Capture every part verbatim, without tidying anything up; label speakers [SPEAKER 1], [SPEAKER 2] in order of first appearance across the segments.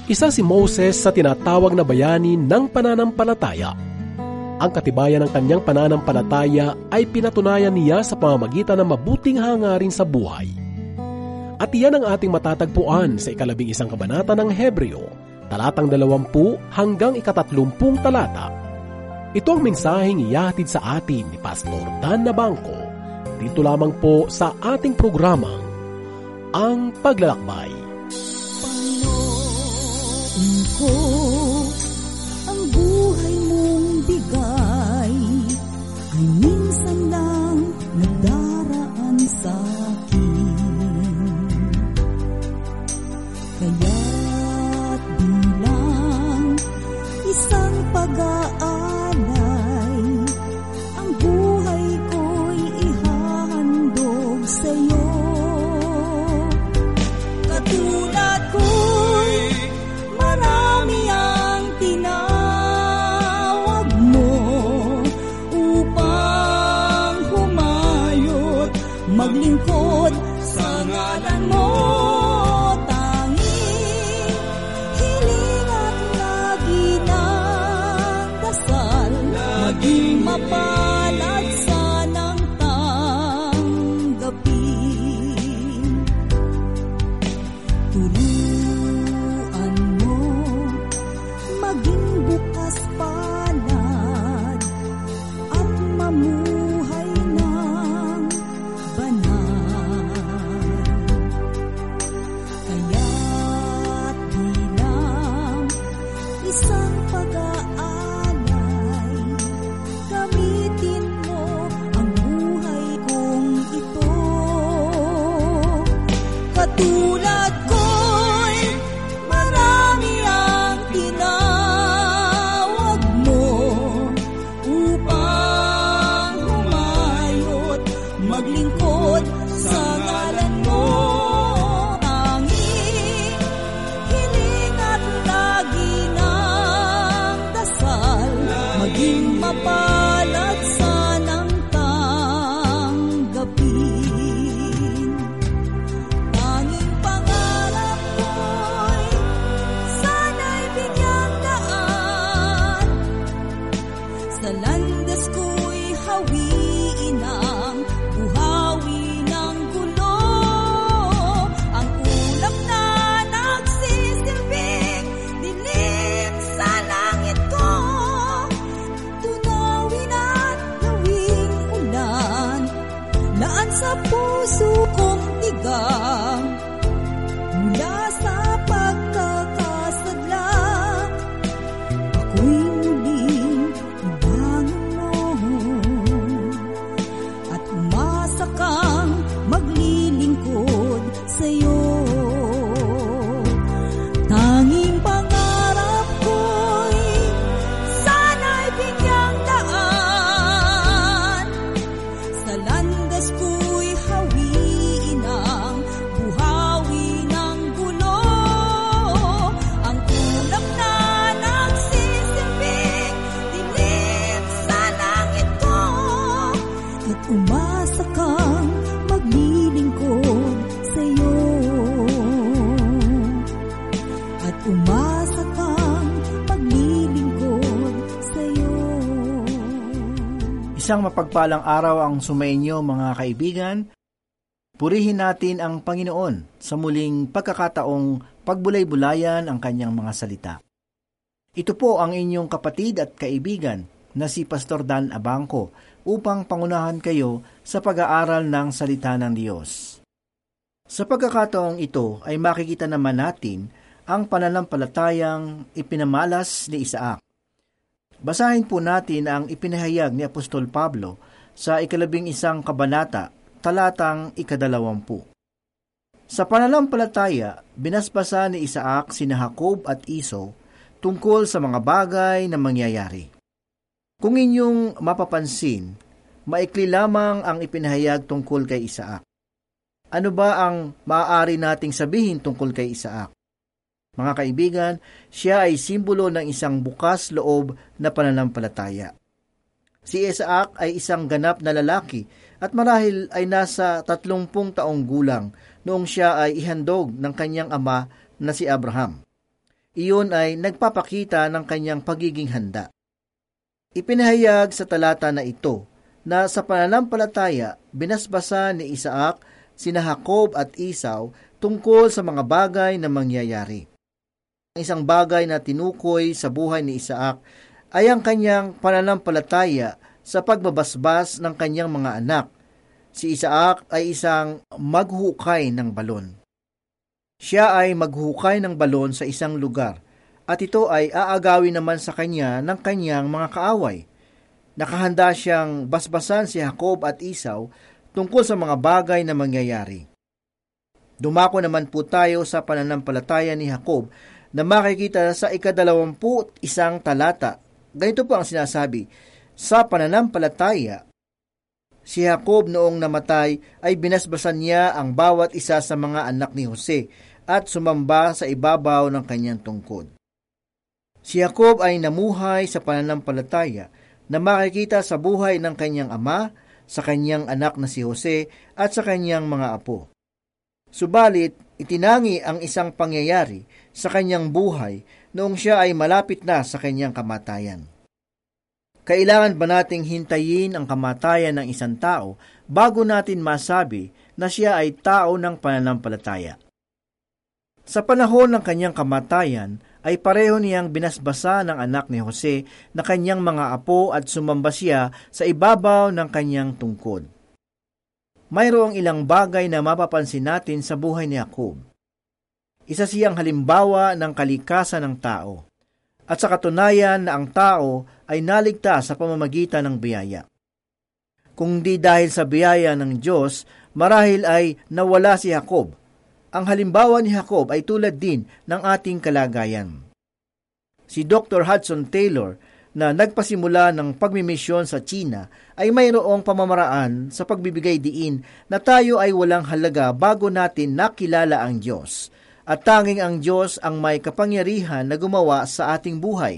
[SPEAKER 1] Isa si Moses sa tinatawag na bayani ng pananampalataya. Ang katibayan ng kanyang pananampalataya ay pinatunayan niya sa pamamagitan ng mabuting hangarin sa buhay. At iyan ang ating matatagpuan sa ikalabing isang kabanata ng Hebreo, talatang dalawampu hanggang ikatatlumpung talata. Ito ang mensaheng iyahatid sa atin ni Pastor Dan Nabangco, dito lamang po sa ating programang Ang Paglalakbay.
[SPEAKER 2] Panginoon ko, ang buhay mong bigay ay minsan lang nagdaraan sa akin. Kaya't bilang isang pag-aalay, ang buhay ko'y ihahandog sa'yo. Katulad ko'y marami ang tinawag mo upang humayot, maglingkod sa ngalan mo. Tanging hiling at lagi ng dasal, maging mapalad sanang tanggapin. Turuan mo maging bukas palad at mamuhay ng banal. Kaya't bilang isang pag-aalay, gamitin mo ang buhay kong ito. Katulad ko'y marami ang tinawag mo upang humayot, maglingkod sa ngalan mo. Tanging hiling at lagi ng dasal, maging mapalad sanang tanggapin. Tanging pangarap ko'y sana'y bigyang daan, sa landas ko'y hawiin ang buhawi ng gulo. Ang ulap na nagsisilbing dilim sa langit ko, tunawin at gawing ulan, laan sa puso kong tigang, mula sa pagkakasadlak, ako'y muling ibangon mo, at umasa kang maglilingkod sa'yo. Tanging pangarap ko'y sana'y bigyang daan, sa landas ko'y hawiin ang buhawi ng gulo. Ang ulap na nagsisilbing dilim sa langit ko, at umasa kang maglilingkod sa'yo. At umasa kang maglilingkod sa'yo.
[SPEAKER 3] Isang mapagpalang araw ang sumainyo mga kaibigan. Purihin natin ang Panginoon sa muling pagkakataong pagbulay-bulayan ang kanyang mga salita. Ito po ang inyong kapatid at kaibigan na si Pastor Dan Abangco upang pangunahan kayo sa pag-aaral ng salita ng Diyos. Sa pagkakataong ito ay makikita naman natin ang pananampalatayang ipinamalas ni Isaac. Basahin po natin ang ipinahayag ni Apostol Pablo sa ikalabing isang kabanata, talatang ikadalawampu. Sa pananampalataya, binasbasa ni Isaac sina Jacob at Esau tungkol sa mga bagay na mangyayari. Kung inyong mapapansin, maikli lamang ang ipinahayag tungkol kay Isaac. Ano ba ang maaari nating sabihin tungkol kay Isaac? Mga kaibigan, siya ay simbolo ng isang bukas loob na pananampalataya. Si Isaac ay isang ganap na lalaki at marahil ay nasa tatlumpung taong gulang noong siya ay ihandog ng kanyang ama na si Abraham. iyon ay nagpapakita ng kanyang pagiging handa. Ipinahayag sa talata na ito na sa pananampalataya, binasbasa ni Isaac, sina Jacob at Esau tungkol sa mga bagay na mangyayari. Ang isang bagay na tinukoy sa buhay ni Isaac ay ang kanyang pananampalataya sa pagbabasbas ng kanyang mga anak. Si Isaac ay isang maghukay ng balon. Siya ay maghukay ng balon sa isang lugar at ito ay aagawin naman sa kanya ng kanyang mga kaaway. Nakahanda siyang basbasan si Jacob at Esau tungkol sa mga bagay na mangyayari. Dumako naman po tayo sa pananampalataya ni Jacob na makikita sa ikadalawampu isang talata. Ganito po ang sinasabi, sa pananampalataya, si Jacob noong namatay ay binasbasan niya ang bawat isa sa mga anak ni Jose at sumamba sa ibabaw ng kanyang tungkod. Si Jacob ay namuhay sa pananampalataya na makikita sa buhay ng kanyang ama, sa kanyang anak na si Jose at sa kanyang mga apo. Subalit, itinangi ang isang pangyayari sa kanyang buhay noong siya ay malapit na sa kanyang kamatayan. Kailangan ba nating hintayin ang kamatayan ng isang tao bago natin masabi na siya ay tao ng pananampalataya? Sa panahon ng kanyang kamatayan, ay pareho niyang binasbasa ng anak ni Jose na kanyang mga apo at sumamba siya sa ibabaw ng kanyang tungkod. Mayroong ilang bagay na mapapansin natin sa buhay ni Jacob. Isa siyang halimbawa ng kalikasan ng tao, at sa katunayan na ang tao ay naligtas sa pamamagitan ng biyaya. Kung di dahil sa biyaya ng Diyos, marahil ay nawala si Jacob. Ang halimbawa ni Jacob ay tulad din ng ating kalagayan. Si Doctor Hudson Taylor, na nagpasimula ng pagmimisyon sa China, ay mayroong pamamaraan sa pagbibigay diin na tayo ay walang halaga bago natin nakilala ang Diyos, at tanging ang Diyos ang may kapangyarihan na gumawa sa ating buhay.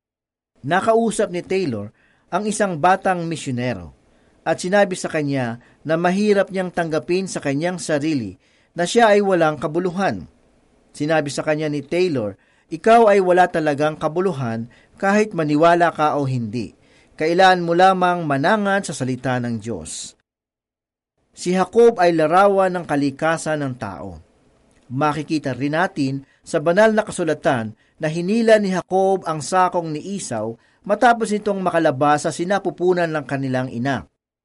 [SPEAKER 3] Nakausap ni Taylor ang isang batang misyonero, at sinabi sa kanya na mahirap niyang tanggapin sa kanyang sarili na siya ay walang kabuluhan. Sinabi sa kanya ni Taylor, ikaw ay wala talagang kabuluhan kahit maniwala ka o hindi. Kailangan mo lamang manangan sa salita ng Diyos. Si Jacob ay larawan ng kalikasan ng tao. Makikita rin natin sa banal na kasulatan na hinila ni Jacob ang sakong ni Esau matapos nitong makalabas sa sinapupunan ng kanilang ina.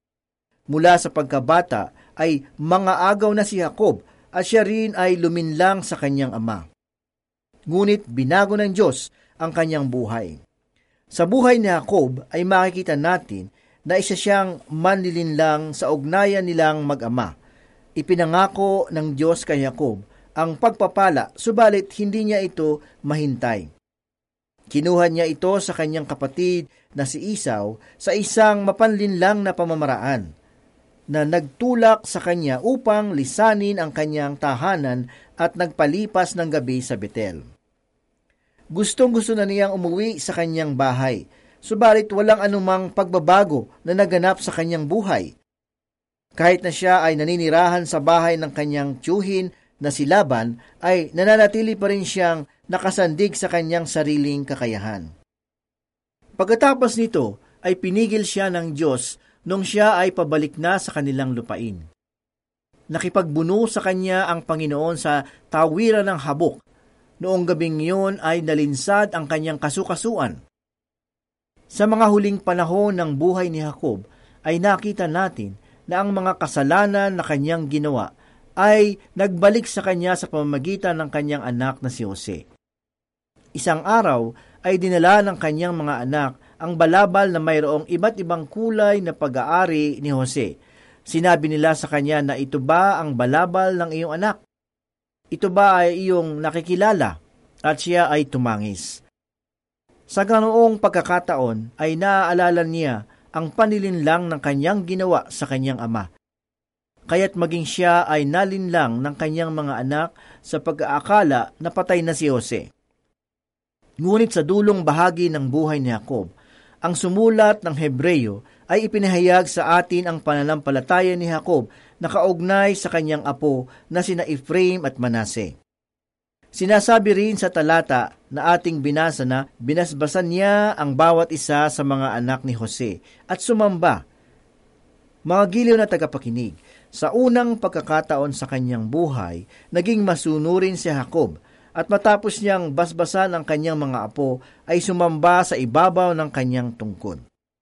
[SPEAKER 3] Mula sa pagkabata ay mga agaw na si Jacob at siya rin ay luminlang sa kanyang ama. Ngunit binago ng Diyos ang kanyang buhay. Sa buhay ni Jacob ay makikita natin na isa siyang manlilinlang sa ugnayan nilang mag-ama. Ipinangako ng Diyos kay Jacob ang pagpapala, subalit hindi niya ito mahintay. Kinuha niya ito sa kanyang kapatid na si Esau sa isang mapanlinlang na pamamaraan na nagtulak sa kanya upang lisanin ang kanyang tahanan at nagpalipas ng gabi sa Betel. Gustong-gusto na niyang umuwi sa kanyang bahay, subalit walang anumang pagbabago na naganap sa kanyang buhay. Kahit na siya ay naninirahan sa bahay ng kanyang tiyuhin na si Laban, ay nananatili pa rin siyang nakasandig sa kanyang sariling kakayahan. Pagkatapos nito, ay pinigil siya ng Diyos nung siya ay pabalik na sa kanilang lupain. Nakipagbuno sa kanya ang Panginoon sa tawiran ng habok. Noong gabing yun ay nalinsad ang kanyang kasukasuan. Sa mga huling panahon ng buhay ni Jacob, ay nakita natin na ang mga kasalanan na kanyang ginawa ay nagbalik sa kanya sa pamamagitan ng kanyang anak na si Jose. Isang araw ay dinala ng kanyang mga anak ang balabal na mayroong iba't ibang kulay na pag-aari ni Jose. Sinabi nila sa kanya na ito ba ang balabal ng iyong anak? Ito ba ay iyong nakikilala? At siya ay tumangis. Sa ganoong pagkakataon ay naaalala niya ang panilinlang ng kanyang ginawa sa kanyang ama. Kaya't maging siya ay nalinlang ng kanyang mga anak sa pag-aakala na patay na si Jose. Ngunit sa dulong bahagi ng buhay ni Jacob, ang sumulat ng Hebreyo ay ipinahayag sa atin ang pananampalataya ni Jacob na kaugnay sa kanyang apo na sina Ephraim at Manase. Sinasabi rin sa talata na ating binasa na binasbasan niya ang bawat isa sa mga anak ni Jose at sumamba. Mga giliw na tagapakinig, sa unang pagkakataon sa kanyang buhay, naging masunurin si Jacob at matapos niyang basbasan ang kanyang mga apo ay sumamba sa ibabaw ng kanyang tungkod.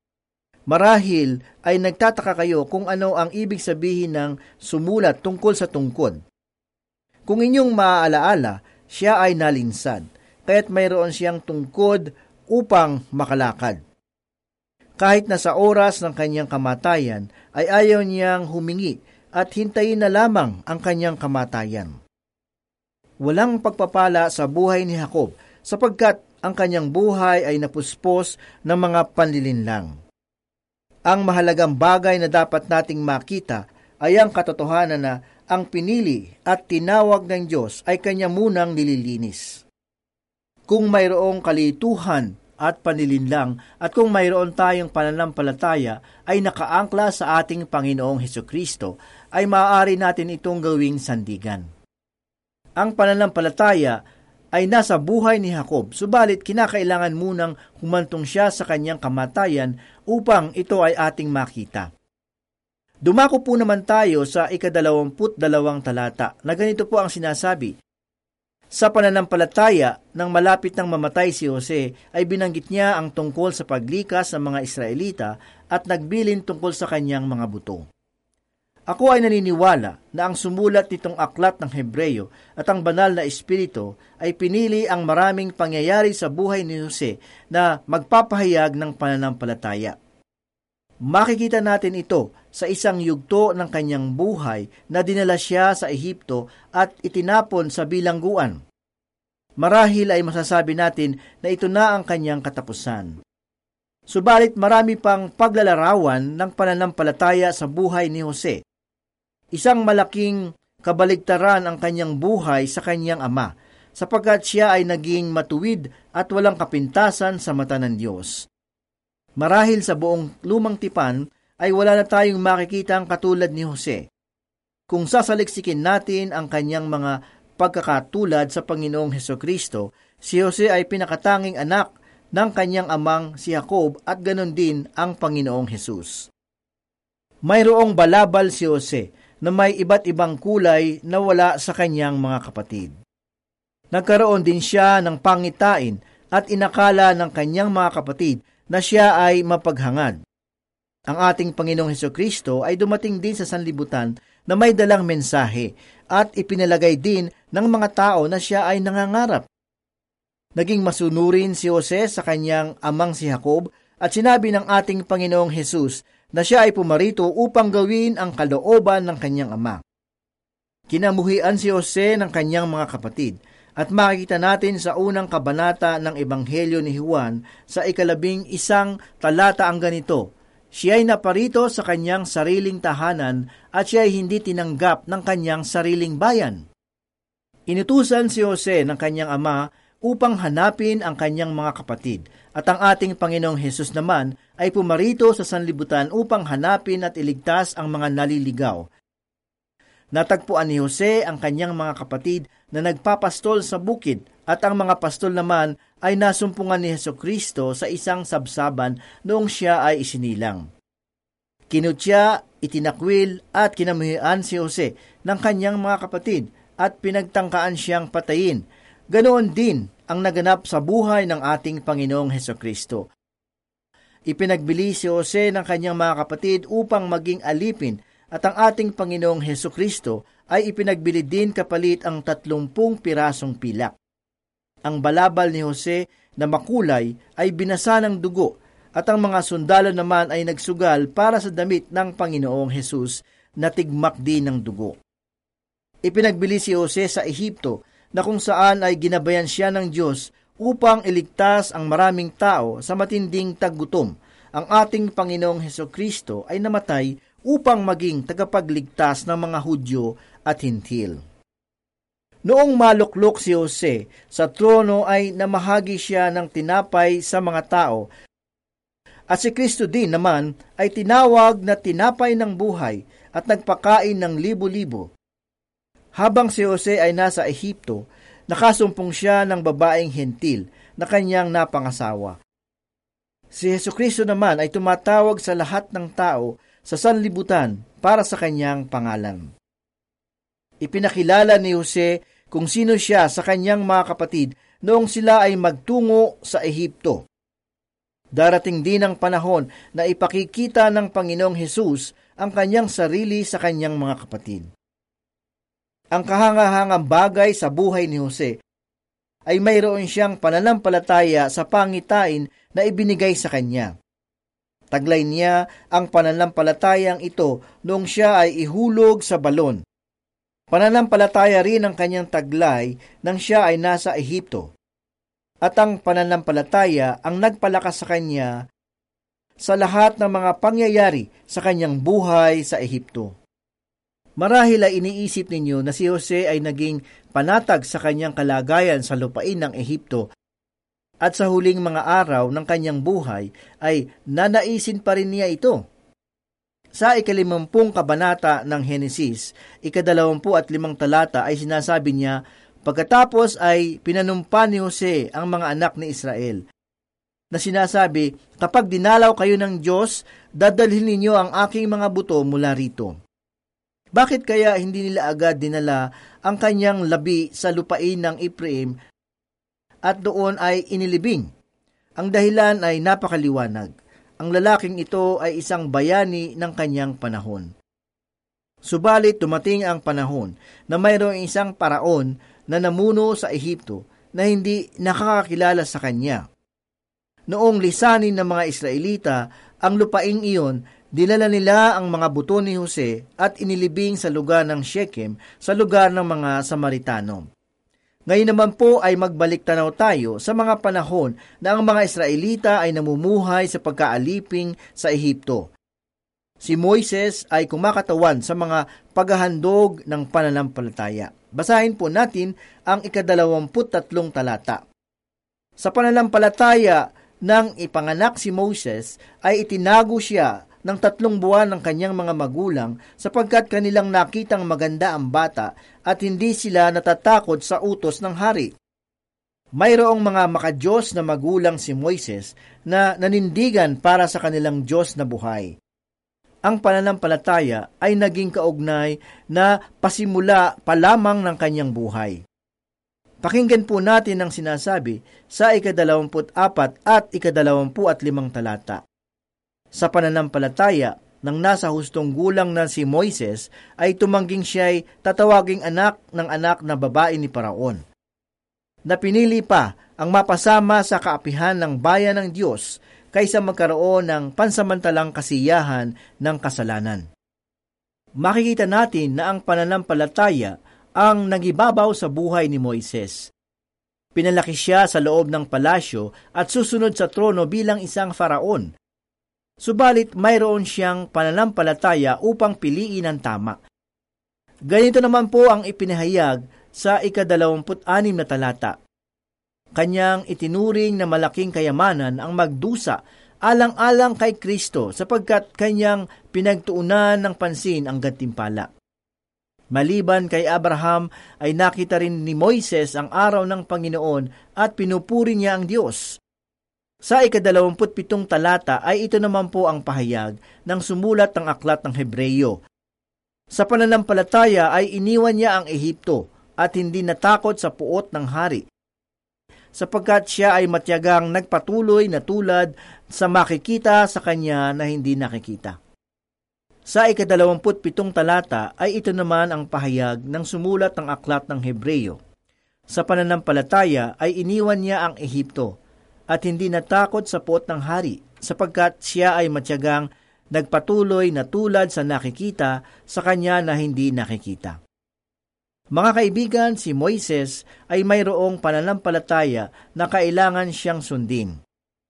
[SPEAKER 3] Marahil ay nagtataka kayo kung ano ang ibig sabihin ng sumulat tungkol sa tungkod. Kung inyong maaalaala, siya ay nalinsad, kaya't mayroon siyang tungkod upang makalakad. Kahit na sa oras ng kanyang kamatayan, ay ayaw niyang humingi at hintayin na lamang ang kanyang kamatayan. Walang pagpapala sa buhay ni Jacob, sapagkat ang kanyang buhay ay napuspos ng mga panlilinlang. Ang mahalagang bagay na dapat nating makita ay ang katotohanan na ang pinili at tinawag ng Diyos ay kanya munang nililinis. Kung mayroong kalituhan at panlilinlang at kung mayroon tayong pananampalataya ay nakaangkla sa ating Panginoong Hesukristo, ay maaari natin itong gawing sandigan. Ang pananampalataya ay nasa buhay ni Jacob, subalit kinakailangan munang humantong siya sa kanyang kamatayan upang ito ay ating makita. Dumako po naman tayo sa ikadalawamput dalawang talata na ganito po ang sinasabi. Sa pananampalataya, nang malapit nang mamatay si Jose, ay binanggit niya ang tungkol sa paglikas ng mga Israelita at nagbilin tungkol sa kanyang mga buto. Ako ay naniniwala na ang sumulat nitong aklat ng Hebreyo at ang banal na Espiritu ay pinili ang maraming pangyayari sa buhay ni Jose na magpapahayag ng pananampalataya. Makikita natin ito sa isang yugto ng kanyang buhay na dinala siya sa Ehipto at itinapon sa bilangguan. Marahil ay masasabi natin na ito na ang kanyang katapusan. Subalit marami pang paglalarawan ng pananampalataya sa buhay ni Jose. Isang malaking kabaligtaran ang kanyang buhay sa kanyang ama, sapagkat siya ay naging matuwid at walang kapintasan sa mata ng Diyos. Marahil sa buong lumang tipan ay wala na tayong makikita ang katulad ni Jose. Kung sasaliksikin natin ang kanyang mga pagkakatulad sa Panginoong Hesukristo, si Jose ay pinakatanging anak ng kanyang amang si Jacob at ganon din ang Panginoong Hesus. Mayroong balabal si Jose na may iba't ibang kulay na wala sa kanyang mga kapatid. Nagkaroon din siya ng pangitain at inakala ng kanyang mga kapatid na siya ay mapaghangad. Ang ating Panginoong Hesukristo ay dumating din sa sanlibutan na may dalang mensahe at ipinalagay din ng mga tao na siya ay nangangarap. Naging masunurin si Jose sa kanyang amang si Jacob at sinabi ng ating Panginoong Hesus na siya ay pumarito upang gawin ang kalooban ng kanyang ama. Kinamuhian si Jose ng kanyang mga kapatid at makikita natin sa unang kabanata ng Ebanghelyo ni Juan sa ikalabing isang talata ang ganito. Siya ay naparito sa kanyang sariling tahanan at siya ay hindi tinanggap ng kanyang sariling bayan. Inutusan si Jose ng kanyang ama upang hanapin ang kanyang mga kapatid at ang ating Panginoong Hesus naman ay pumarito sa sanlibutan upang hanapin at iligtas ang mga naliligaw. Natagpuan ni Jose ang kanyang mga kapatid na nagpapastol sa bukid at ang mga pastol naman ay nasumpungan ni Hesukristo sa isang sabsaban noong siya ay isinilang. Kinutya, itinakwil at kinamuhian si Jose ng kanyang mga kapatid at pinagtangkaan siyang patayin. Ganoon din ang naganap sa buhay ng ating Panginoong Hesukristo. Ipinagbili si Jose ng kanyang mga kapatid upang maging alipin at ang ating Panginoong Hesukristo ay ipinagbili din kapalit ang tatlumpung pirasong pilak. Ang balabal ni Jose na makulay ay binasa ng dugo at ang mga sundalo naman ay nagsugal para sa damit ng Panginoong Hesus na tigmak din ng dugo. Ipinagbili si Jose sa Ehipto na kung saan ay ginabayan siya ng Diyos upang iligtas ang maraming tao sa matinding taggutom. Ang ating Panginoong Hesukristo ay namatay upang maging tagapagligtas ng mga Hudyo at Hintil. Noong maluklok si Jose sa trono ay namahagi siya ng tinapay sa mga tao at si Kristo din naman ay tinawag na tinapay ng buhay at nagpakain ng libo-libo. Habang si Jose ay nasa Ehipto, nakasumpong siya ng babaeng hentil na kanyang napangasawa. Si Hesukristo naman ay tumatawag sa lahat ng tao sa sanlibutan para sa kanyang pangalan. Ipinakilala ni Jose kung sino siya sa kanyang mga kapatid noong sila ay magtungo sa Ehipto. Darating din ang panahon na ipakikita ng Panginoong Hesus ang kanyang sarili sa kanyang mga kapatid. Ang kahangahangang bagay sa buhay ni Jose ay mayroon siyang pananampalataya sa pangitain na ibinigay sa kanya. Taglay niya ang pananampalatayang ito noong siya ay ihulog sa balon. Pananampalataya rin ang kanyang taglay nang siya ay nasa Ehipto. At ang pananampalataya ang nagpalakas sa kanya sa lahat ng mga pangyayari sa kanyang buhay sa Ehipto. Marahil ay iniisip ninyo na si Jose ay naging panatag sa kanyang kalagayan sa lupain ng Ehipto at sa huling mga araw ng kanyang buhay ay nanaisin pa rin niya ito. Sa ikalimampung kabanata ng Henesis, ikadalawampu at limang talata ay sinasabi niya, pagkatapos ay pinanumpa ni Jose ang mga anak ni Israel, na sinasabi, kapag dinalaw kayo ng Diyos, dadalhin ninyo ang aking mga buto mula rito. Bakit kaya hindi nila agad dinala ang kanyang labi sa lupain ng Ephraim at doon ay inilibing? Ang dahilan ay napakaliwanag. Ang lalaking ito ay isang bayani ng kanyang panahon. Subalit dumating ang panahon na mayroong isang paraon na namuno sa Ehipto na hindi nakakakilala sa kanya. Noong lisanin ng mga Israelita ang lupaing iyon, dinala nila ang mga buto ni Jose at inilibing sa lugar ng Shechem, sa lugar ng mga Samaritano. Ngayon naman po ay magbalik tanaw tayo sa mga panahon na ang mga Israelita ay namumuhay sa pagkaaliping sa Ehipto. Si Moises ay kumakatawan sa mga paghahandog ng pananampalataya. Basahin po natin ang ikadalawamput tatlong talata. Sa pananampalataya nang ipanganak si Moses, ay itinago siya ng tatlong buwan ng kanyang mga magulang sapagkat kanilang nakitang maganda ang bata at hindi sila natatakot sa utos ng hari. Mayroong mga makadiyos na magulang si Moises na nanindigan para sa kanilang Diyos na buhay. Ang pananampalataya ay naging kaugnay na pasimula pa lamang ng kanyang buhay. Pakinggan po natin ang sinasabi sa ikadalawamput apat at ikadalawampu at limang talata. Sa pananampalataya, nang nasa hustong gulang na si Moises, ay tumangging siya'y tatawaging anak ng anak na babae ni Paraon. Napinili pa ang mapasama sa kaapihan ng bayan ng Diyos kaysa magkaroon ng pansamantalang kasiyahan ng kasalanan. Makikita natin na ang pananampalataya ang nagibabaw sa buhay ni Moises. Pinalaki siya sa loob ng palasyo at susunod sa trono bilang isang faraon. Subalit mayroon siyang pananampalataya upang piliin ang tama. Ganito naman po ang ipinahayag sa ikadalawamput-anim na talata. Kanyang itinuring na malaking kayamanan ang magdusa alang-alang kay Kristo sapagkat kanyang pinagtuunan ng pansin ang gantimpala. Maliban kay Abraham ay nakita rin ni Moises ang araw ng Panginoon at pinupuri niya ang Diyos. Sa ikadalawamput pitong talata ay ito naman po ang pahayag ng sumulat ng aklat ng Hebreyo. Sa pananampalataya ay iniwan niya ang Ehipto at hindi natakot sa puot ng hari, sapagkat siya ay matyagang nagpatuloy na tulad sa makikita sa kanya na hindi nakikita. Sa ikadalawamput pitong talata ay ito naman ang pahayag ng sumulat ng aklat ng Hebreyo. Sa pananampalataya ay iniwan niya ang Ehipto at hindi natakot sa puot ng hari, sapagkat siya ay matyagang nagpatuloy na tulad sa nakikita sa kanya na hindi nakikita. Mga kaibigan, si Moises ay mayroong pananampalataya na kailangan siyang sundin.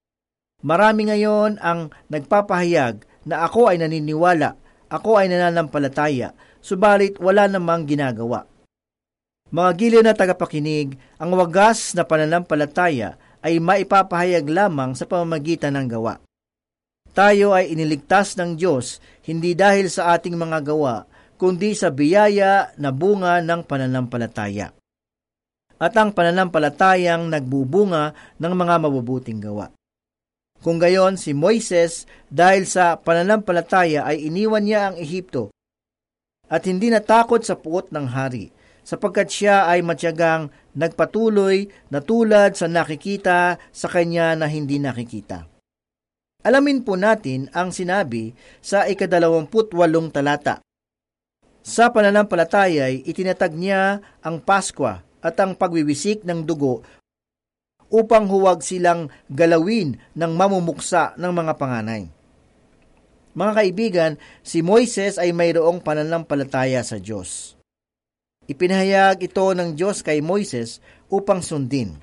[SPEAKER 3] Marami ngayon ang nagpapahayag na ako ay naniniwala, ako ay nananampalataya, subalit wala namang ginagawa. Mga giliw na tagapakinig, ang wagas na pananampalataya ay maipapahayag lamang sa pamamagitan ng gawa. Tayo ay iniligtas ng Diyos hindi dahil sa ating mga gawa, kundi sa biyaya na bunga ng pananampalataya. at ang pananampalatayang nagbubunga ng mga mabubuting gawa. Kung gayon, si Moises, dahil sa pananampalataya ay iniwan niya ang Ehipto at hindi natakot sa puot ng hari, sapagkat siya ay matyagang nagpatuloy na tulad sa nakikita sa kanya na hindi nakikita. Alamin po natin ang sinabi sa ikadalawamput walong talata. Sa pananampalataya ay itinatag niya ang Paskwa at ang pagwiwisik ng dugo upang huwag silang galawin ng mamumuksa ng mga panganay. Mga kaibigan, si Moises ay mayroong pananampalataya sa Diyos. Ipinahayag ito ng Diyos kay Moises upang sundin.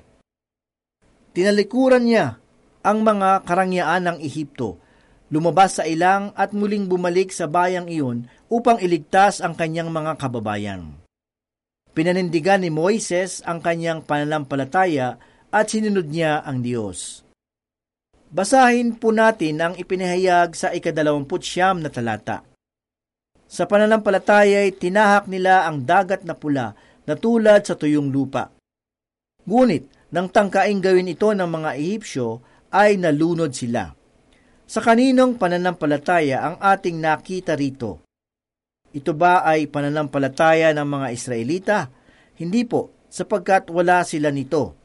[SPEAKER 3] Tinalikuran niya ang mga karangyaan ng Ehipto, lumabas sa ilang at muling bumalik sa bayang iyon upang iligtas ang kanyang mga kababayan. Pinanindigan ni Moises ang kanyang pananampalataya at sinunod niya ang Diyos. Basahin po natin ang ipinahayag sa ikadalawamput siyam na talata. Sa pananampalataya ay tinahak nila ang dagat na pula na tulad sa tuyong lupa. Ngunit nang tangkaing gawin ito ng mga Ehipsyo ay nalunod sila. Sa kaninong pananampalataya ang ating nakita rito? Ito ba ay pananampalataya ng mga Israelita? Hindi po, sapagkat wala sila nito.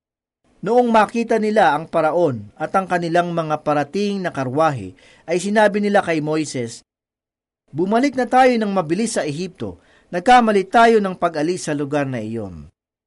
[SPEAKER 3] Noong makita nila ang paraon at ang kanilang mga parating na karwahe, ay sinabi nila kay Moises, "Bumalik na tayo ng mabilis sa Ehipto. Nagkamali tayo ng pag-alis sa lugar na iyon."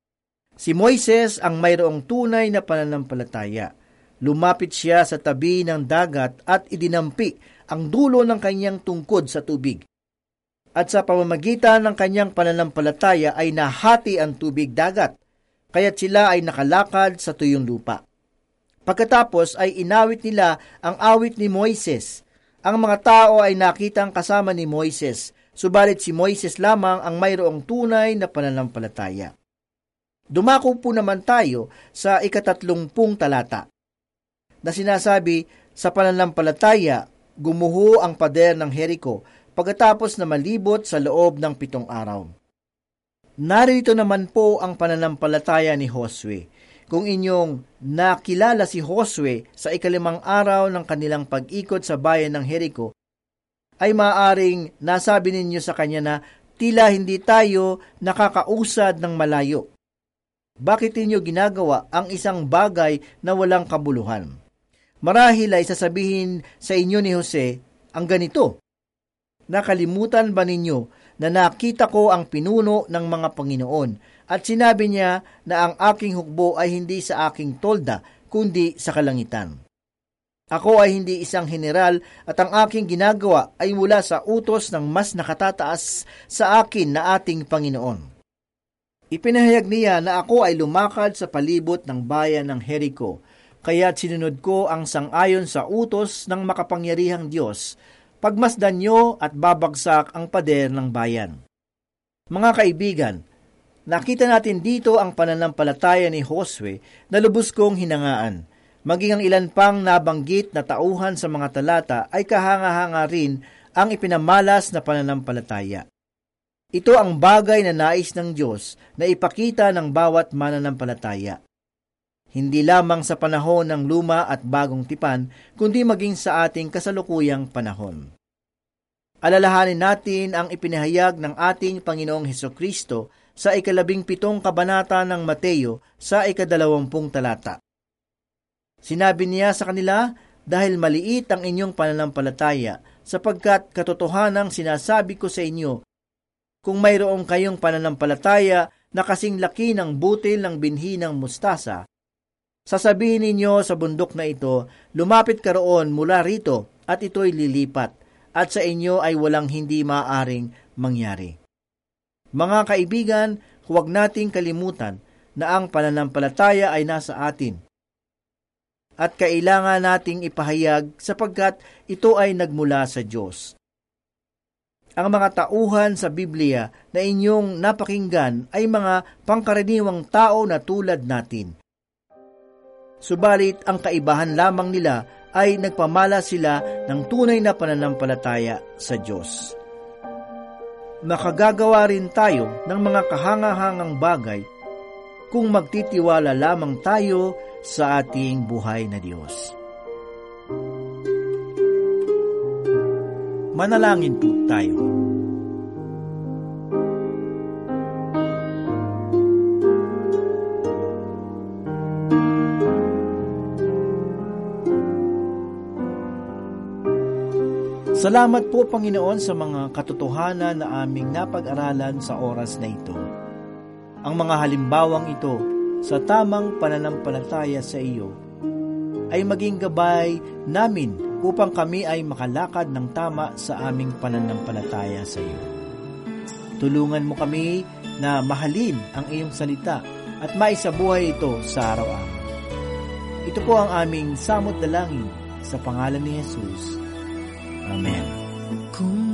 [SPEAKER 3] Si Moises ang mayroong tunay na pananampalataya. Lumapit siya sa tabi ng dagat at idinampi ang dulo ng kanyang tungkod sa tubig. At sa pamamagitan ng kanyang pananampalataya ay nahati ang tubig dagat, kaya't sila ay nakalakad sa tuyong lupa. Pagkatapos ay inawit nila ang awit ni Moises. Ang mga tao ay nakitang kasama ni Moises, subalit si Moises lamang ang mayroong tunay na pananampalataya. Dumako po naman tayo sa ikatatlongpung talata, na sinasabi, sa pananampalataya, gumuho ang pader ng Jericho pagkatapos na malibot sa loob ng pitong araw. Narito naman po ang pananampalataya ni Josue. Kung inyong nakilala si Josue sa ikalimang araw ng kanilang pag-ikot sa bayan ng Jericho, ay maaaring nasabi ninyo sa kanya na tila hindi tayo nakakausad ng malayo. Bakit ninyo ginagawa ang isang bagay na walang kabuluhan? Marahil ay sasabihin sa inyo ni Jose ang ganito, "Nakalimutan ba ninyo na nakita ko ang pinuno ng mga Panginoon at sinabi niya na ang aking hukbo ay hindi sa aking tolda, kundi sa kalangitan. Ako ay hindi isang general at ang aking ginagawa ay mula sa utos ng mas nakatataas sa akin na ating Panginoon." Ipinahayag niya na ako ay lumakad sa palibot ng bayan ng Jericho, kaya't sinunod ko ang sangayon sa utos ng makapangyarihang Diyos, pagmasdan nyo at babagsak ang pader ng bayan. Mga kaibigan, nakita natin dito ang pananampalataya ni Josue na lubos kong hinangaan. Maging ang ilan pang nabanggit na tauhan sa mga talata ay kahanga-hanga rin ang ipinamalas na pananampalataya. Ito ang bagay na nais ng Diyos na ipakita ng bawat mananampalataya. Hindi lamang sa panahon ng luma at bagong tipan, kundi maging sa ating kasalukuyang panahon. Alalahanin natin ang ipinahayag ng ating Panginoong Hesukristo sa ikalabing pitong kabanata ng Mateo sa ikadalawampung talata. Sinabi niya sa kanila, "Dahil maliit ang inyong pananampalataya, sapagkat katotohanang sinasabi ko sa inyo, kung mayroong kayong pananampalataya na kasing laki ng butil ng binhi ng mustasa, sasabihin ninyo sa bundok na ito, lumapit ka roon mula rito at ito'y lilipat, at sa inyo ay walang hindi maaaring mangyari." Mga kaibigan, huwag nating kalimutan na ang pananampalataya ay nasa atin at kailangan nating ipahayag sapagkat ito ay nagmula sa Diyos. Ang mga tauhan sa Biblia na inyong napakinggan ay mga pangkaraniwang tao na tulad natin. Subalit ang kaibahan lamang nila ay nagpamala sila ng tunay na pananampalataya sa Diyos. Makagagawa rin tayo ng mga kahangahangang bagay kung magtitiwala lamang tayo sa ating buhay na Diyos. Manalangin po tayo. Salamat po, Panginoon, sa mga katotohanan na aming napag-aralan sa oras na ito. Ang mga halimbawang ito sa tamang pananampalataya sa iyo ay maging gabay namin upang kami ay makalakad ng tama sa aming pananampalataya sa iyo. Tulungan mo kami na mahalin ang iyong salita at maisabuhay ito sa araw-araw. Ito po ang aming samot dalangin sa pangalan ni Jesus. Amen.
[SPEAKER 2] Kung